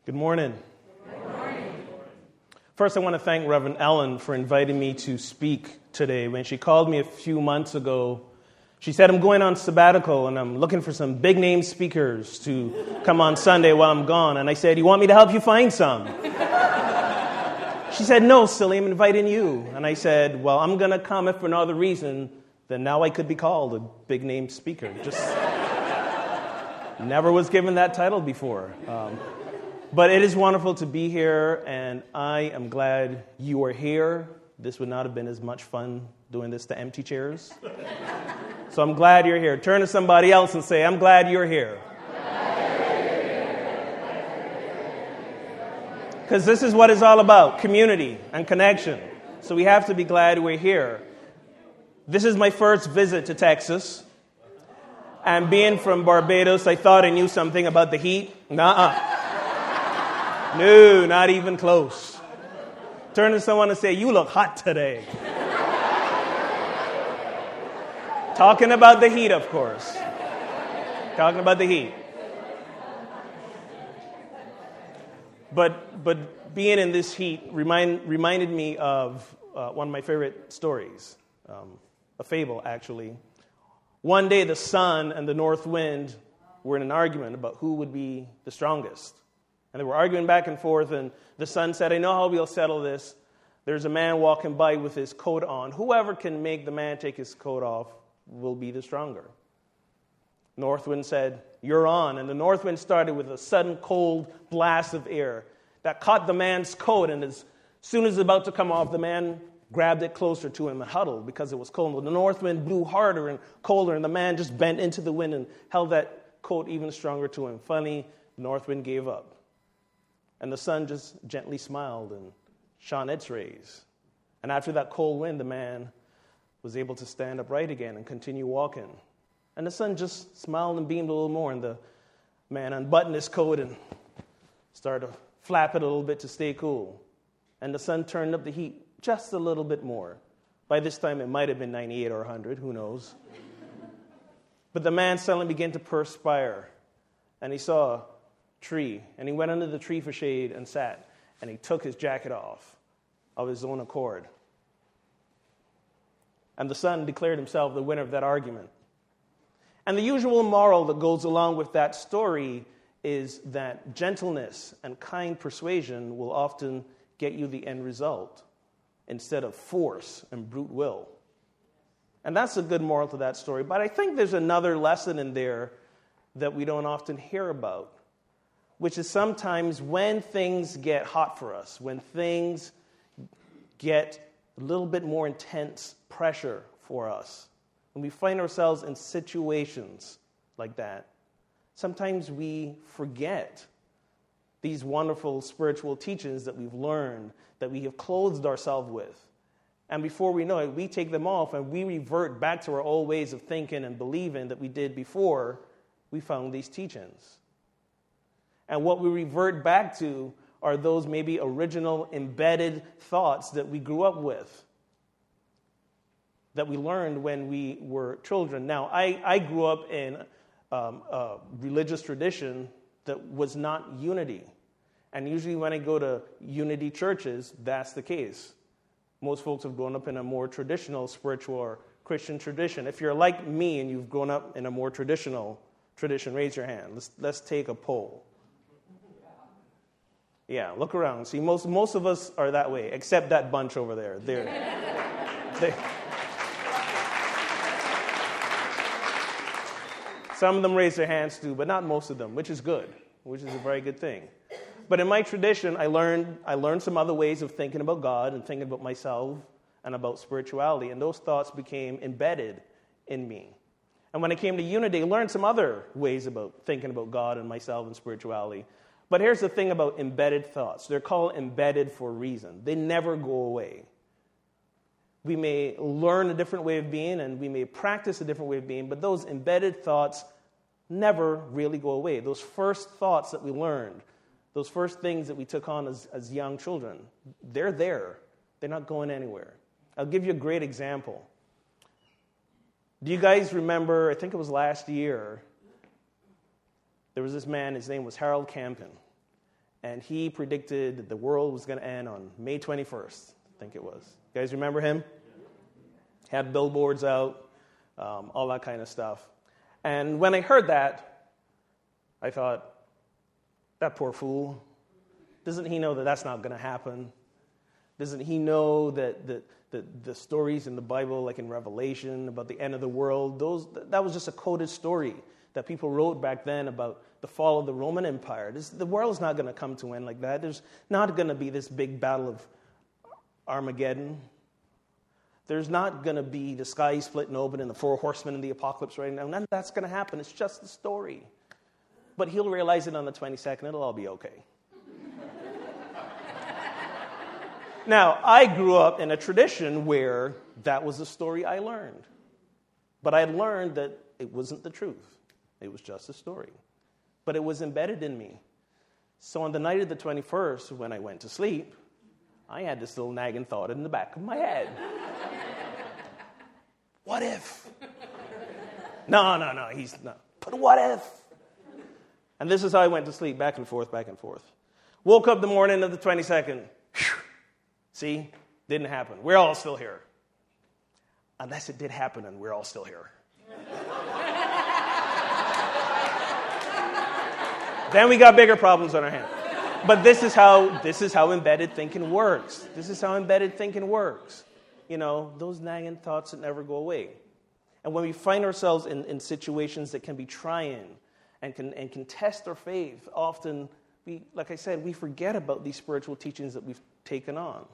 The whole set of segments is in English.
Good morning. Good morning. First, I want to thank Reverend Ellen for inviting me to speak today. When she called me a few months ago, she said, I'm going on sabbatical and I'm looking for some big-name speakers to come on Sunday while I'm gone. And I said, you want me to help you find some? She said, no, silly, I'm inviting you. And I said, well, I'm going to come if for no other reason than now I could be called a big-name speaker. Just never was given that title before. But it is wonderful to be here, and I am glad you are here. This would not have been as much fun doing this to empty chairs. So I'm glad you're here. Turn to somebody else and say, I'm glad you're here. Because this is what it's all about, community and connection. So we have to be glad we're here. This is my first visit to Texas. And being from Barbados, I thought I knew something about the heat. Nuh-uh. No, not even close. Turn to someone and say, you look hot today. Talking about the heat, of course. Talking about the heat. But being in this heat reminded me of one of my favorite stories, a fable, actually. One day, the sun and the north wind were in an argument about who would be the strongest. And they were arguing back and forth, and the sun said, I know how we'll settle this. There's a man walking by with his coat on. Whoever can make the man take his coat off will be the stronger. Northwind said, you're on. And the northwind started with a sudden cold blast of air that caught the man's coat, and as soon as it was about to come off, the man grabbed it closer to him and huddled because it was cold. The north wind blew harder and colder, and the man just bent into the wind and held that coat even stronger to him. Finally, the north wind gave up. And the sun just gently smiled and shone its rays. And after that cold wind, the man was able to stand upright again and continue walking. And the sun just smiled and beamed a little more, and the man unbuttoned his coat and started to flap it a little bit to stay cool. And the sun turned up the heat just a little bit more. By this time, it might have been 98 or 100, who knows. But the man suddenly began to perspire, and he saw tree, and he went under the tree for shade and sat, and he took his jacket off of his own accord. And the sun declared himself the winner of that argument. And the usual moral that goes along with that story is that gentleness and kind persuasion will often get you the end result instead of force and brute will. And that's a good moral to that story. But I think there's another lesson in there that we don't often hear about, which is sometimes when things get hot for us, when things get a little bit more intense pressure for us, when we find ourselves in situations like that, sometimes we forget these wonderful spiritual teachings that we've learned, that we have clothed ourselves with. And before we know it, we take them off and we revert back to our old ways of thinking and believing that we did before we found these teachings. And what we revert back to are those maybe original embedded thoughts that we grew up with, that we learned when we were children. Now, I grew up in a religious tradition that was not unity. And usually when I go to unity churches, that's the case. Most folks have grown up in a more traditional spiritual or Christian tradition. If you're like me and you've grown up in a more traditional tradition, raise your hand. Let's take a poll. Yeah, look around. See, most of us are that way, except that bunch over there. Some of them raise their hands too, but not most of them, which is good, which is a very good thing. But in my tradition, I learned some other ways of thinking about God and thinking about myself and about spirituality, and those thoughts became embedded in me. And when I came to Unity, I learned some other ways about thinking about God and myself and spirituality. But here's the thing about embedded thoughts. They're called embedded for a reason. They never go away. We may learn a different way of being and we may practice a different way of being, but those embedded thoughts never really go away. Those first thoughts that we learned, those first things that we took on as young children, they're there. They're not going anywhere. I'll give you a great example. Do you guys remember, I think it was last year, there was this man, his name was Harold Campin. and he predicted that the world was going to end on May 21st, I think it was. You guys remember him? Had billboards out, all that kind of stuff. And when I heard that, I thought, that poor fool. Doesn't he know that that's not going to happen? Doesn't he know that the stories in the Bible, like in Revelation, about the end of the world, that was just a coded story that people wrote back then about the fall of the Roman Empire. The world is not going to come to an end like that. There's not going to be this big battle of Armageddon. There's not going to be the sky splitting open and the four horsemen and the apocalypse right now. None of that's going to happen. It's just a story. But he'll realize it on the 22nd. It'll all be okay. Now, I grew up in a tradition where that was the story I learned. But I learned that it wasn't the truth. It was just a story. But it was embedded in me. So on the night of the 21st, when I went to sleep, I had this little nagging thought in the back of my head. What if? No, he's not. But what if? And this is how I went to sleep, back and forth, back and forth. Woke up the morning of the 22nd. See? Didn't happen. We're all still here. Unless it did happen and we're all still here. Then we got bigger problems on our hands. But this is how embedded thinking works. This is how embedded thinking works. You know, those nagging thoughts that never go away. And when we find ourselves in situations that can be trying and can test our faith, often, like I said, we forget about these spiritual teachings that we've taken on.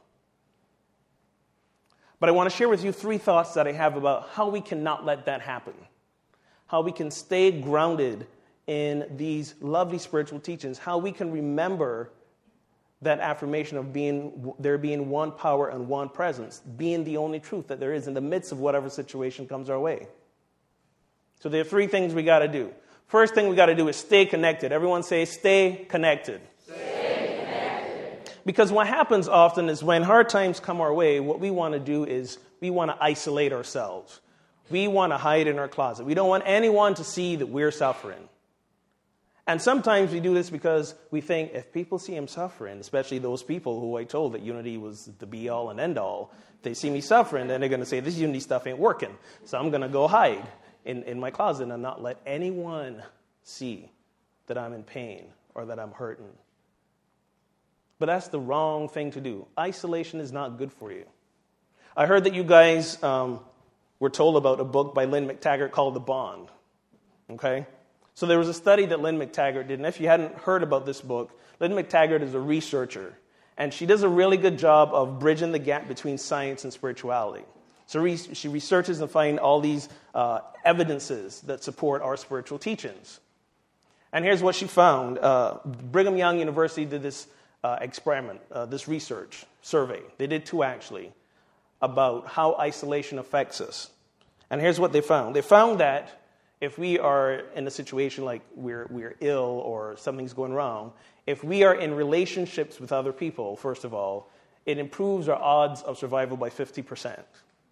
But I want to share with you 3 thoughts that I have about how we cannot let that happen. How we can stay grounded in these lovely spiritual teachings. How we can remember that affirmation of there being one power and one presence. Being the only truth that there is in the midst of whatever situation comes our way. So there are 3 things we got to do. First thing we got to do is stay connected. Everyone say, stay connected. Because what happens often is when hard times come our way, what we want to do is we want to isolate ourselves. We want to hide in our closet. We don't want anyone to see that we're suffering. And sometimes we do this because we think if people see him suffering, especially those people who I told that unity was the be-all and end-all, if they see me suffering, then they're going to say, this unity stuff ain't working. So I'm going to go hide in my closet and not let anyone see that I'm in pain or that I'm hurting. But that's the wrong thing to do. Isolation is not good for you. I heard that you guys were told about a book by Lynn McTaggart called The Bond. Okay? So there was a study that Lynn McTaggart did, and if you hadn't heard about this book, Lynn McTaggart is a researcher, and she does a really good job of bridging the gap between science and spirituality. So she researches and finds all these evidences that support our spiritual teachings. And here's what she found. Brigham Young University did this experiment, this research survey. They did 2 actually, about how isolation affects us. And here's what they found. They found that if we are in a situation like we're ill or something's going wrong, if we are in relationships with other people, first of all, it improves our odds of survival by 50%.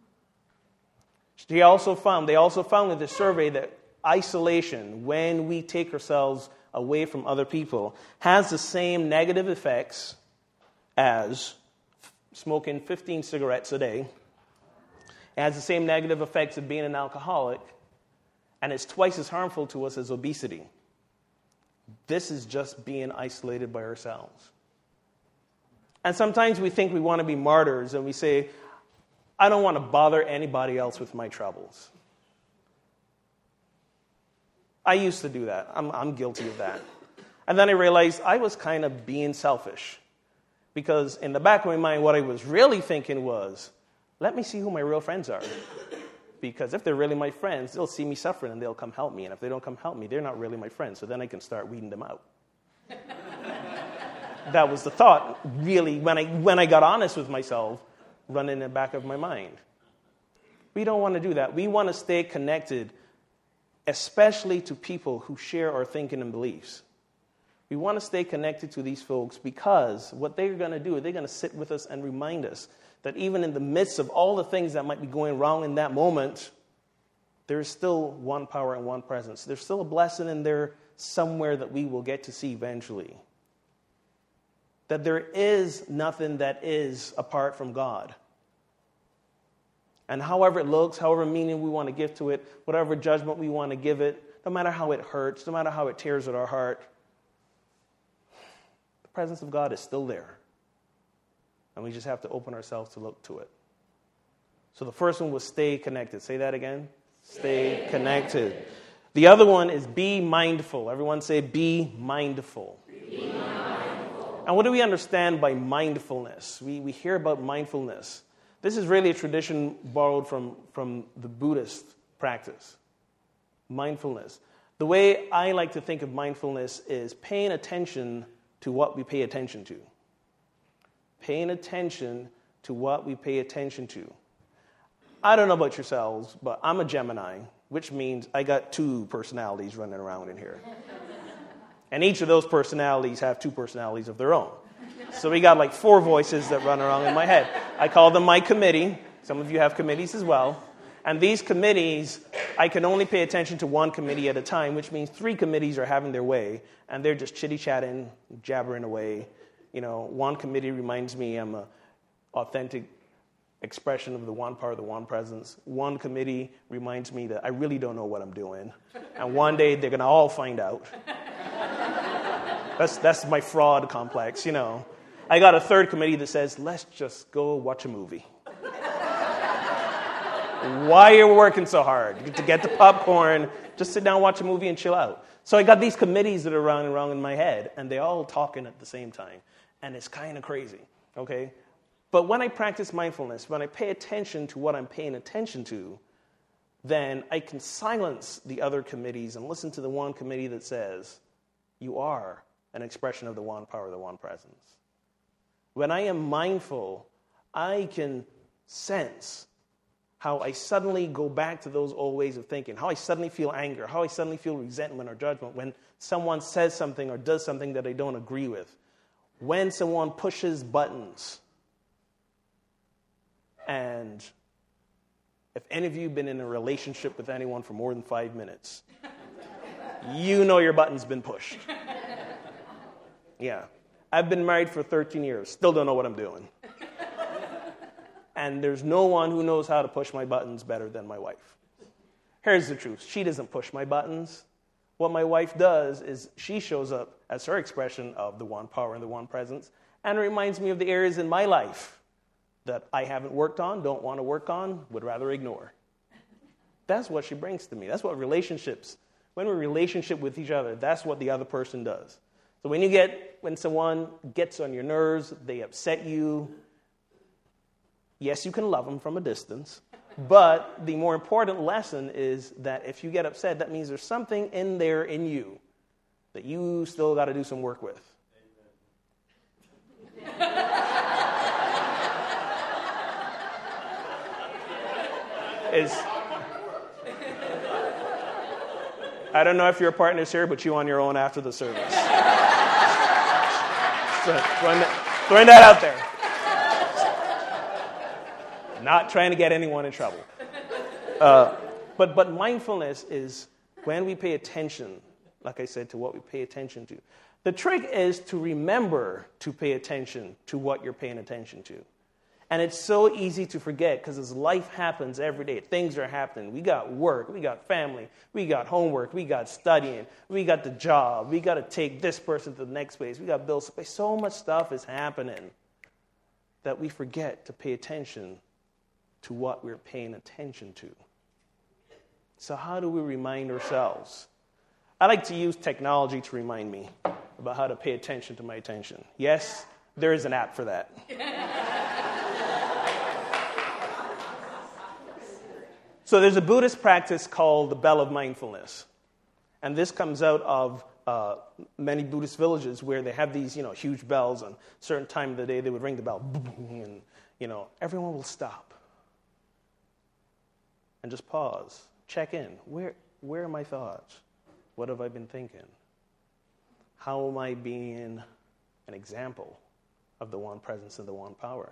They also found in this survey that isolation, when we take ourselves away from other people, has the same negative effects as smoking 15 cigarettes a day. It has the same negative effects of being an alcoholic, and it's twice as harmful to us as obesity. This is just being isolated by ourselves. And sometimes we think we want to be martyrs, and we say, I don't want to bother anybody else with my troubles. I used to do that. I'm guilty of that. And then I realized I was kind of being selfish. Because in the back of my mind, what I was really thinking was, let me see who my real friends are. Because if they're really my friends, they'll see me suffering and they'll come help me. And if they don't come help me, they're not really my friends. So then I can start weeding them out. That was the thought, really, when I got honest with myself, running in the back of my mind. We don't want to do that. We want to stay connected, especially to people who share our thinking and beliefs. We want to stay connected to these folks because what they're going to do, they're going to sit with us and remind us that even in the midst of all the things that might be going wrong in that moment, there is still one power and one presence. There's still a blessing in there somewhere that we will get to see eventually. that there is nothing that is apart from God. And however it looks, however meaning we want to give to it, whatever judgment we want to give it, no matter how it hurts, no matter how it tears at our heart, the presence of God is still there. And we just have to open ourselves to look to it. So the first one was stay connected. Say that again. Stay connected. The other one is be mindful. Everyone say be mindful. Be mindful. And what do we understand by mindfulness? We hear about mindfulness. This is really a tradition borrowed from the Buddhist practice. Mindfulness. The way I like to think of mindfulness is paying attention to what we pay attention to. Paying attention to what we pay attention to. I don't know about yourselves, but I'm a Gemini, which means I got two personalities running around in here. And each of those personalities have two personalities of their own. So we got like 4 voices that run around in my head. I call them my committee. Some of you have committees as well. And these committees, I can only pay attention to one committee at a time, which means 3 committees are having their way, and they're just chitty-chatting, jabbering away. You know, one committee reminds me I'm an authentic expression of the one power, the one presence. One committee reminds me that I really don't know what I'm doing. And one day they're going to all find out. That's my fraud complex, you know. I got a third committee that says, let's just go watch a movie. Why are you working so hard? To get the popcorn, just sit down, and watch a movie, and chill out. So I got these committees that are running around in my head, and they're all talking at the same time. And it's kind of crazy, okay? But when I practice mindfulness, when I pay attention to what I'm paying attention to, then I can silence the other committees and listen to the one committee that says, you are an expression of the one power, the one presence. When I am mindful, I can sense how I suddenly go back to those old ways of thinking, how I suddenly feel anger, how I suddenly feel resentment or judgment when someone says something or does something that I don't agree with, when someone pushes buttons. And if any of you have been in a relationship with anyone for more than 5 minutes, you know your button's been pushed. Yeah. I've been married for 13 years, still don't know what I'm doing. And there's no one who knows how to push my buttons better than my wife. Here's the truth. She doesn't push my buttons. What my wife does is she shows up as her expression of the one power and the one presence and reminds me of the areas in my life that I haven't worked on, don't want to work on, would rather ignore. That's what she brings to me. That's what relationships, when we're in relationship with each other, that's what the other person does. So when someone gets on your nerves, they upset you, yes, you can love them from a distance, but the more important lesson is that if you get upset, that means there's something in there in you that you still got to do some work with. I don't know if your partner's here, but you on your own after the service. So, throwing that out there. Not trying to get anyone in trouble. But mindfulness is when we pay attention, like I said, to what we pay attention to. The trick is to remember to pay attention to what you're paying attention to. And it's so easy to forget because as life happens every day, things are happening. We got work, we got family, we got homework, we got studying, we got the job, we got to take this person to the next place, we got bills to pay. So much stuff is happening that we forget to pay attention to what we're paying attention to. So how do we remind ourselves? I like to use technology to remind me about how to pay attention to my attention. Yes, there is an app for that. So there's a Buddhist practice called the Bell of Mindfulness. And this comes out of many Buddhist villages where they have these, huge bells. And a certain time of the day, they would ring the bell. And, everyone will stop. And just pause. Check in. Where are my thoughts? What have I been thinking? How am I being an example of the one presence and the one power?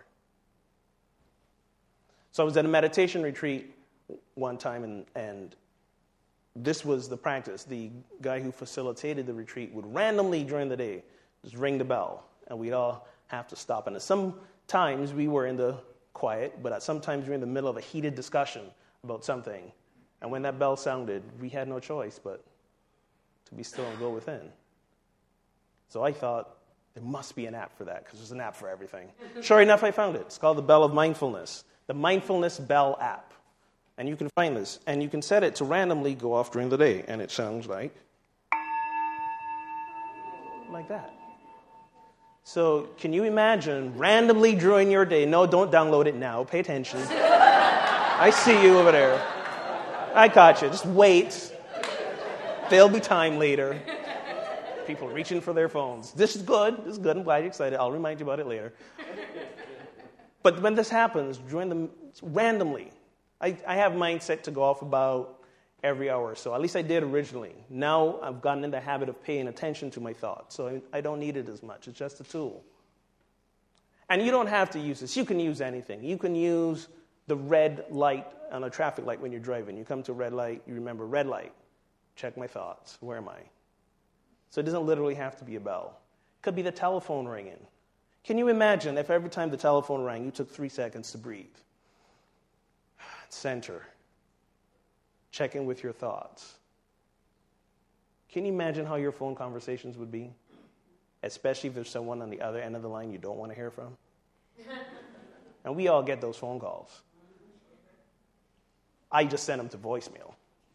So I was at a meditation retreat one time, and this was the practice. The guy who facilitated the retreat would randomly during the day just ring the bell, and we'd all have to stop. And sometimes we were in the quiet, but sometimes we were in the middle of a heated discussion about something. And when that bell sounded, we had no choice but to be still and go within. So I thought, there must be an app for that, because there's an app for everything. Sure enough, I found it. It's called the Bell of Mindfulness, the Mindfulness Bell app. And you can find this, and you can set it to randomly go off during the day, and it sounds like that. So can you imagine randomly during your day? No, don't download it now. Pay attention. I see you over there. I got you. Just wait. There'll be time later. People reaching for their phones. This is good. This is good. I'm glad you're excited. I'll remind you about it later. But when this happens, randomly, I have mine set to go off about every hour or so. At least I did originally. Now I've gotten in the habit of paying attention to my thoughts, so I don't need it as much. It's just a tool. And you don't have to use this. You can use anything. You can use the red light on a traffic light when you're driving. You come to a red light, you remember red light. Check my thoughts. Where am I? So it doesn't literally have to be a bell. It could be the telephone ringing. Can you imagine if every time the telephone rang, you took 3 seconds to breathe? Center. Check in with your thoughts. Can you imagine how your phone conversations would be? Especially if there's someone on the other end of the line you don't want to hear from. And we all get those phone calls. I just send them to voicemail.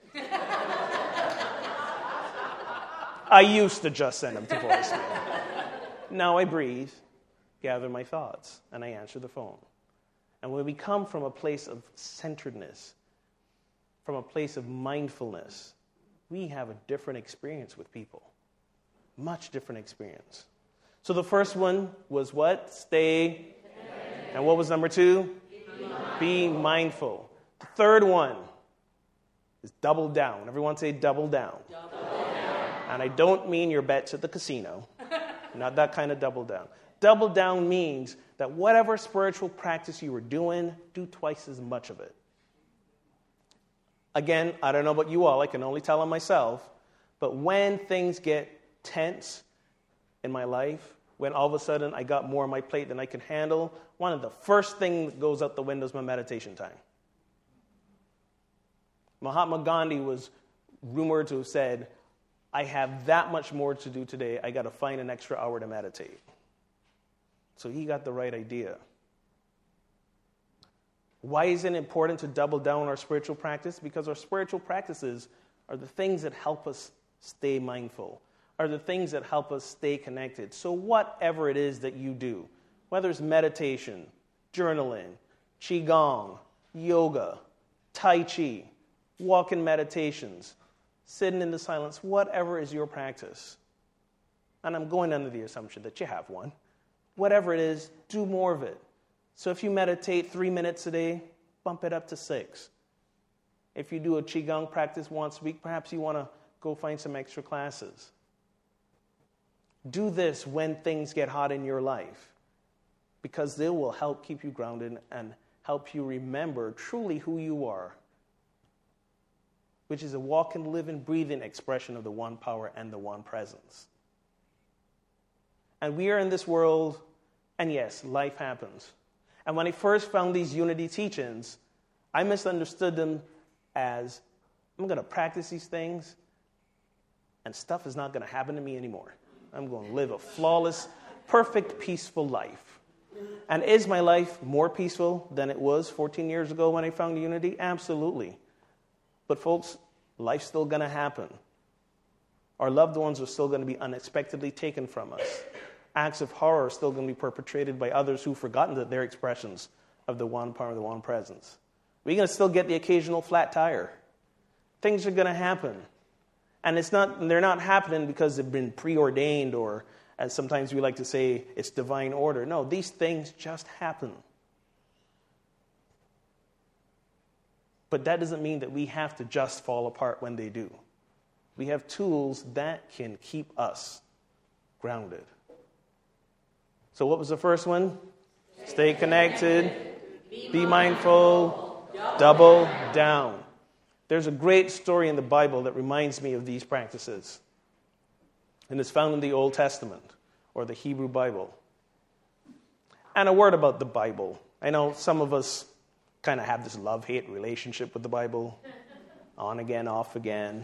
I used to just send them to voicemail. Now I breathe, gather my thoughts, and I answer the phone. And when we come from a place of centeredness, from a place of mindfulness, we have a different experience with people. Much different experience. So the first one was what? Stay. And what was number 2? Be mindful. The third one is double down. Everyone say double down. Double down. And I don't mean your bets at the casino. Not that kind of double down. Double down means that whatever spiritual practice you were doing, do twice as much of it. Again, I don't know about you all. I can only tell on myself. But when things get tense in my life, when all of a sudden I got more on my plate than I could handle, one of the first things that goes out the window is my meditation time. Mahatma Gandhi was rumored to have said, I have that much more to do today, I got to find an extra hour to meditate. So he got the right idea. Why is it important to double down on our spiritual practice? Because our spiritual practices are the things that help us stay mindful, are the things that help us stay connected. So whatever it is that you do, whether it's meditation, journaling, qigong, yoga, tai chi, walk-in meditations, sitting in the silence, whatever is your practice. And I'm going under the assumption that you have one. Whatever it is, do more of it. So if you meditate 3 minutes a day, bump it up to 6. If you do a qigong practice once a week, perhaps you want to go find some extra classes. Do this when things get hot in your life, because they will help keep you grounded and help you remember truly who you are, which is a walking, living, breathing expression of the one power and the one presence. And we are in this world, and yes, life happens. And when I first found these unity teachings, I misunderstood them as, I'm going to practice these things, and stuff is not going to happen to me anymore. I'm going to live a flawless, perfect, peaceful life. And is my life more peaceful than it was 14 years ago when I found unity? Absolutely. But folks, life's still going to happen. Our loved ones are still going to be unexpectedly taken from us. Acts of horror are still going to be perpetrated by others who've forgotten that they're expressions of the one power, the one presence. We're going to still get the occasional flat tire. Things are going to happen. And they're not happening because they've been preordained, or, as sometimes we like to say, it's divine order. No, these things just happen. But that doesn't mean that we have to just fall apart when they do. We have tools that can keep us grounded. So what was the first one? Stay connected, be mindful, double down. There's a great story in the Bible that reminds me of these practices. And it's found in the Old Testament, or the Hebrew Bible. And a word about the Bible. I know some of us kind of have this love-hate relationship with the Bible. On again, off again,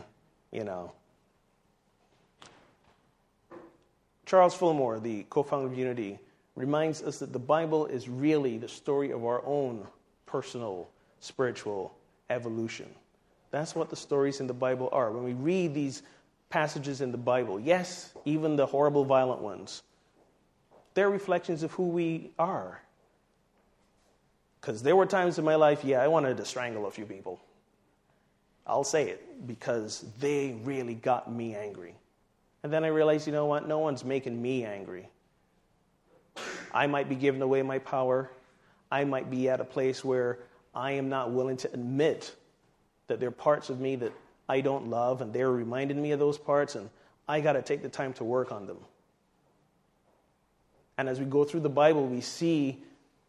Charles Fillmore, the co-founder of Unity, reminds us that the Bible is really the story of our own personal spiritual evolution. That's what the stories in the Bible are. When we read these passages in the Bible, yes, even the horrible, violent ones, they're reflections of who we are. Because there were times in my life, I wanted to strangle a few people. I'll say it, because they really got me angry. And then I realized, you know what? No one's making me angry. I might be giving away my power. I might be at a place where I am not willing to admit that there are parts of me that I don't love, and they're reminding me of those parts, and I got to take the time to work on them. And as we go through the Bible, we see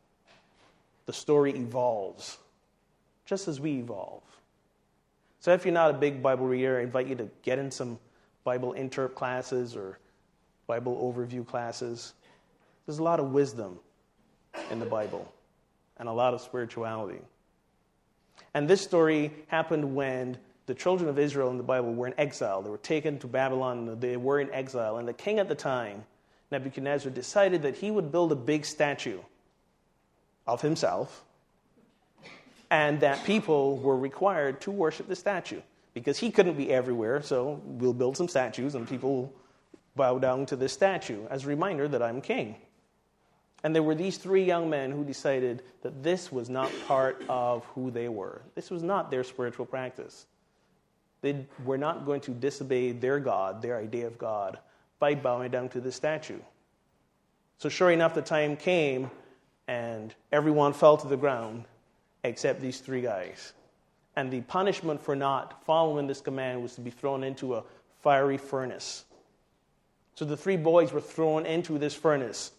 the story evolves, just as we evolve. So if you're not a big Bible reader, I invite you to get in some Bible interp classes or Bible overview classes. There's a lot of wisdom in the Bible and a lot of spirituality. And this story happened when the children of Israel in the Bible were in exile. They were taken to Babylon. They were in exile. And the king at the time, Nebuchadnezzar, decided that he would build a big statue of himself, and that people were required to worship the statue because he couldn't be everywhere. So we'll build some statues and people bow down to this statue as a reminder that I'm king. And there were these three young men who decided that this was not part of who they were. This was not their spiritual practice. They were not going to disobey their God, their idea of God, by bowing down to the statue. So sure enough, the time came and everyone fell to the ground except these three guys. And the punishment for not following this command was to be thrown into a fiery furnace. So the three boys were thrown into this furnace.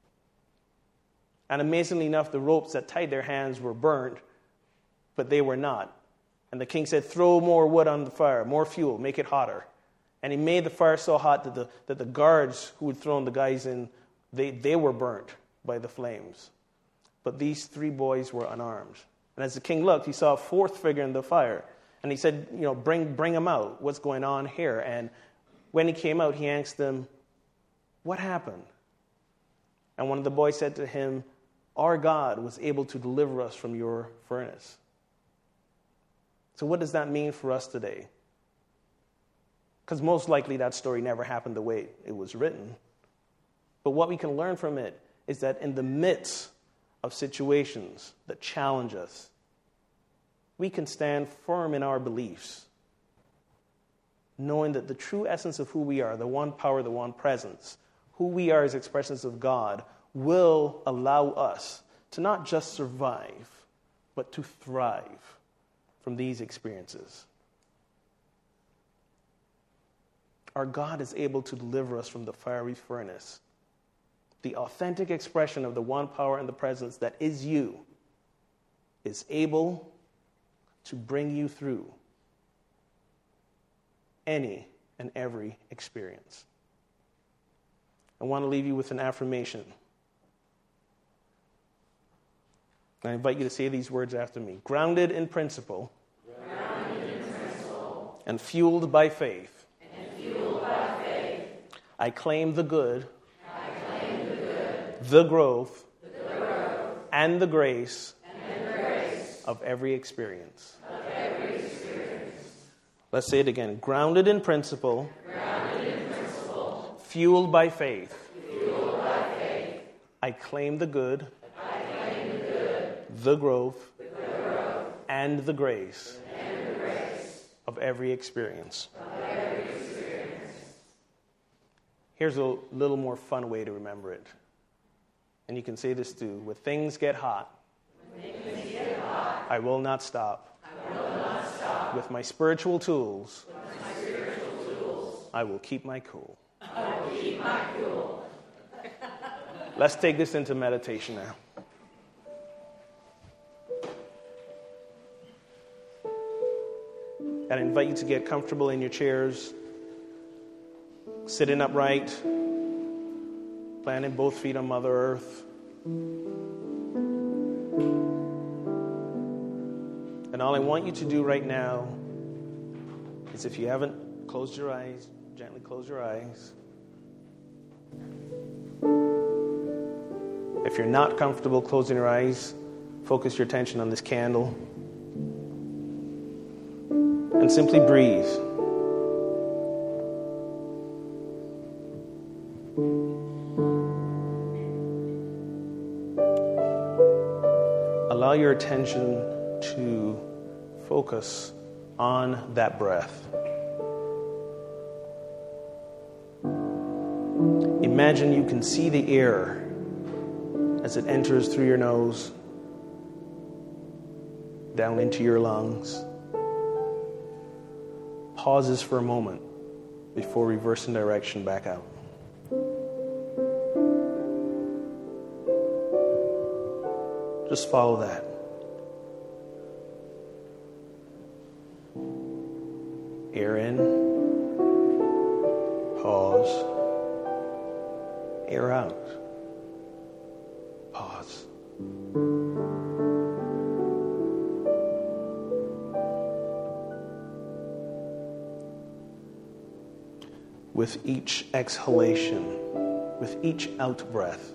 And amazingly enough, the ropes that tied their hands were burned, but they were not. And the king said, throw more wood on the fire, more fuel, make it hotter. And he made the fire so hot that the guards who had thrown the guys in, they were burnt by the flames. But these three boys were unarmed. And as the king looked, he saw a fourth figure in the fire. And he said, bring him out. What's going on here? And when he came out, he asked them, what happened? And one of the boys said to him, our God was able to deliver us from your furnace. So what does that mean for us today? Because most likely that story never happened the way it was written. But what we can learn from it is that in the midst of situations that challenge us, we can stand firm in our beliefs, knowing that the true essence of who we are, the one power, the one presence, who we are as expressions of God, will allow us to not just survive, but to thrive from these experiences. Our God is able to deliver us from the fiery furnace. The authentic expression of the one power and the presence that is you is able to bring you through any and every experience. I want to leave you with an affirmation. I invite you to say these words after me. Grounded in principle, and fueled by faith, I claim the good, the growth, and the grace of every experience. Let's say it again. Grounded in principle, fueled by faith, I claim the good, the growth, and the grace of every experience. Here's a little more fun way to remember it. And you can say this too. When things get hot, I will not stop. With my spiritual tools, I will keep my cool. Let's take this into meditation now. And I invite you to get comfortable in your chairs, sitting upright, planting both feet on Mother Earth. And all I want you to do right now is, if you haven't closed your eyes, gently close your eyes. If you're not comfortable closing your eyes, focus your attention on this candle and simply breathe. Allow your attention to focus on that breath. Imagine you can see the air as it enters through your nose, down into your lungs, pauses for a moment before reversing direction back out. Just follow that. Air in, pause, air out, pause. With each exhalation, with each out breath,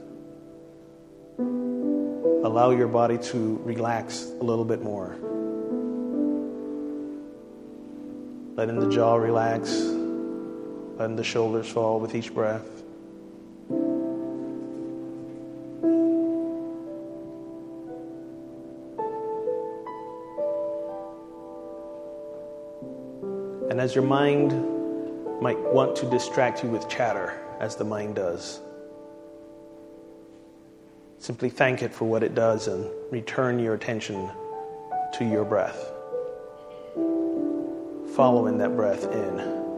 allow your body to relax a little bit more. Letting the jaw relax, letting the shoulders fall with each breath. And as your mind might want to distract you with chatter, as the mind does, simply thank it for what it does and return your attention to your breath. Following that breath in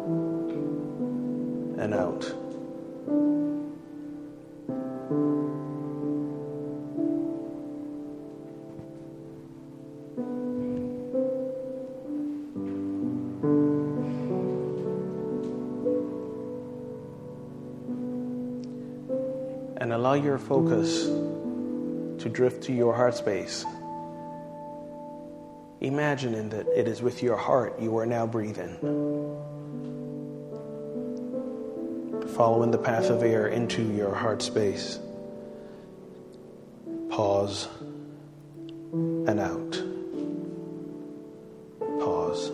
and out. And allow your focus to drift to your heart space. Imagining that it is with your heart you are now breathing. Following the path of air into your heart space. Pause and out. Pause.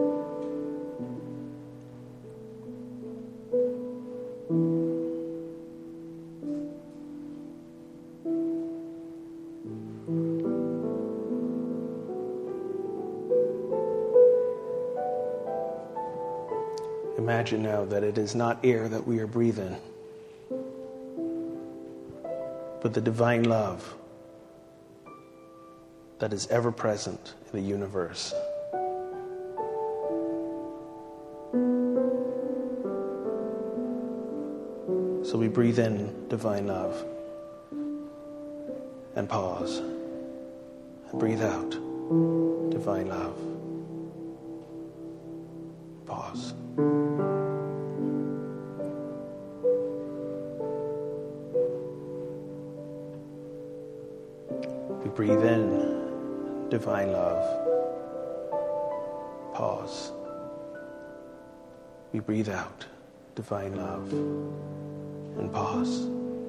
Imagine now that it is not air that we are breathing, but the divine love that is ever present in the universe. So we breathe in divine love and pause, and breathe out divine love. Pause. We breathe in divine love. Pause. We breathe out divine love and pause.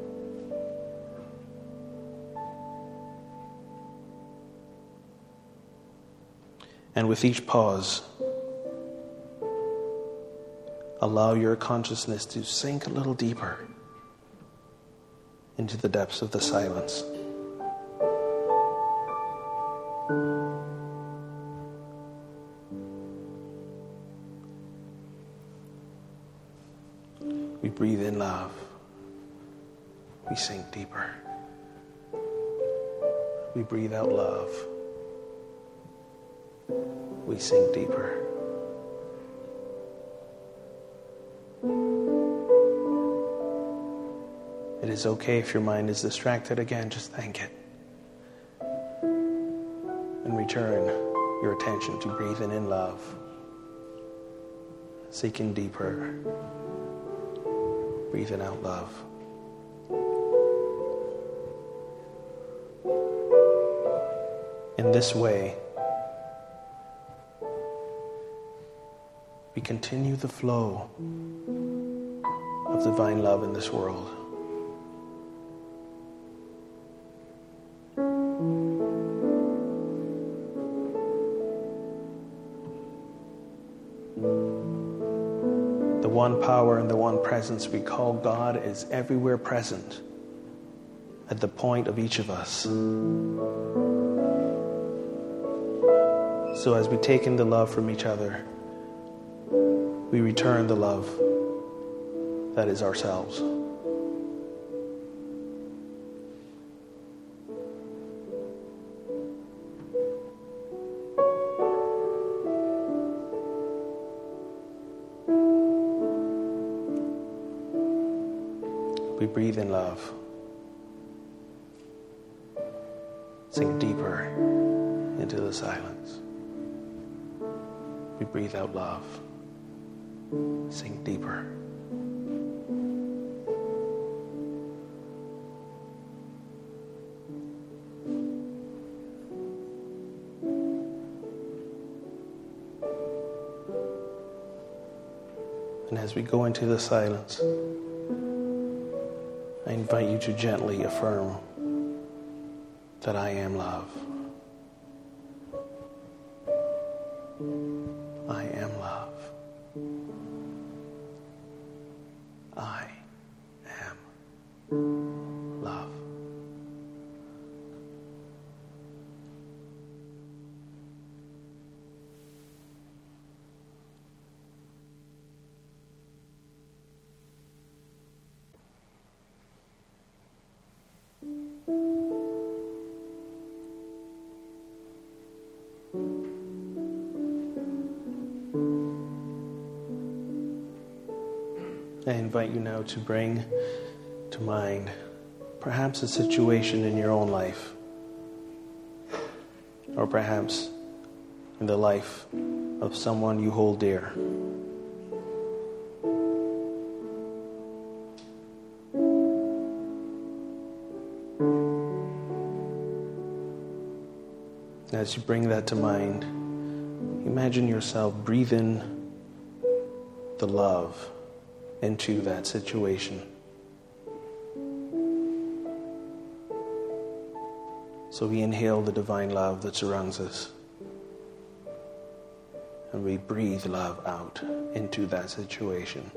And with each pause, allow your consciousness to sink a little deeper into the depths of the silence. We breathe in love. We sink deeper. We breathe out love. We sink deeper. It is okay if your mind is distracted again, just thank it. And return your attention to breathing in love, seeking deeper, breathing out love. in this way, we continue the flow of divine love in this world. The one power and the one presence we call God is everywhere present at the point of each of us. So as we take in the love from each other, we return the love that is ourselves. We breathe in love. Sink deeper into the silence. We breathe out love. Sink deeper. And as we go into the silence, I invite you to gently affirm that I am love. I am love. I am love. I invite you now to bring to mind perhaps a situation in your own life, or perhaps in the life of someone you hold dear. As you bring that to mind, imagine yourself breathe in the love into that situation. So we inhale the divine love that surrounds us, and we breathe love out into that situation.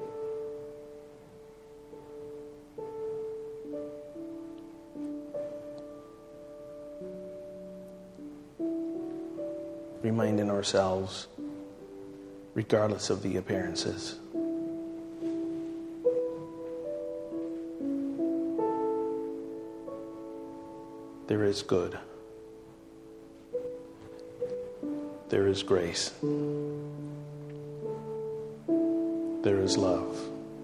Reminding ourselves, regardless of the appearances, there is good. There is grace. There is love.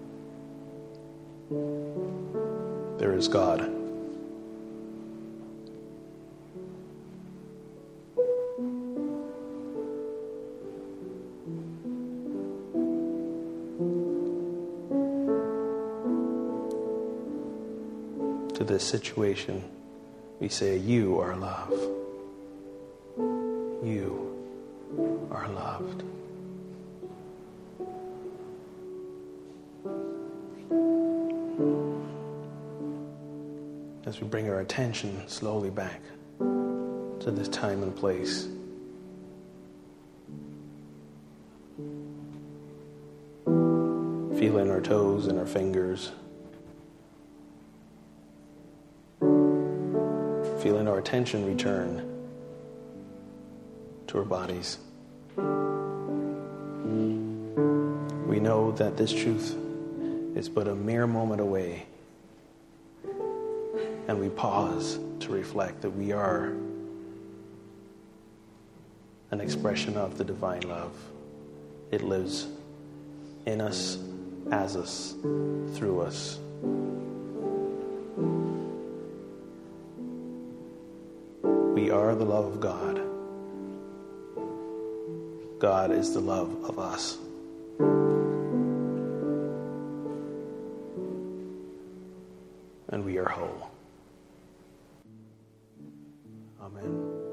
There is God. To this situation, we say, you are love. You are loved. As we bring our attention slowly back to this time and place, feeling our toes and our fingers, feeling our attention return to our bodies. We know that this truth is but a mere moment away, and we pause to reflect that we are an expression of the divine love. It lives in us, as us, through us. We are the love of God. God is the love of us. And we are whole. Amen.